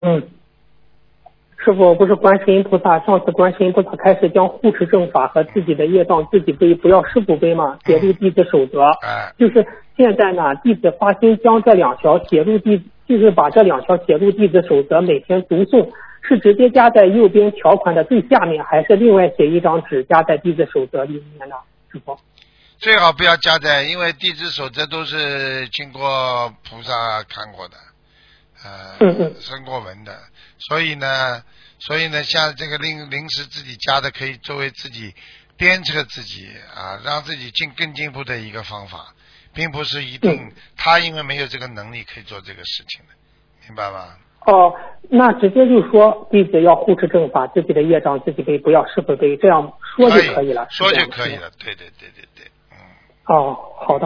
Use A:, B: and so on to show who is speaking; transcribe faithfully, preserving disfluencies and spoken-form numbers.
A: 嗯。师傅，不是观世音菩萨，上次观世音菩萨开始将护持正法和自己的业障自己背，不要师傅背嘛，写入弟子守则。
B: 哎，
A: 就是现在呢，弟子发心将这两条写入弟，就是把这两条写入弟子守则，每天读诵，是直接加在右边条款的最下面，还是另外写一张纸加在弟子守则里面呢？师傅？
B: 最好不要加在，因为弟子守则都是经过菩萨看过的，呃，
A: 嗯嗯
B: 升过文的，所以呢，所以呢，像这个临临时自己加的，可以作为自己鞭策自己啊，让自己进更进步的一个方法，并不是一定、
A: 嗯、
B: 他因为没有这个能力可以做这个事情的，明白吗？
A: 哦，那直接就说弟子要护持正法，自己的业障自己背，不要师傅背，这样说就可以了。
B: 说就可以了，对对对对对。
A: 哦，好的。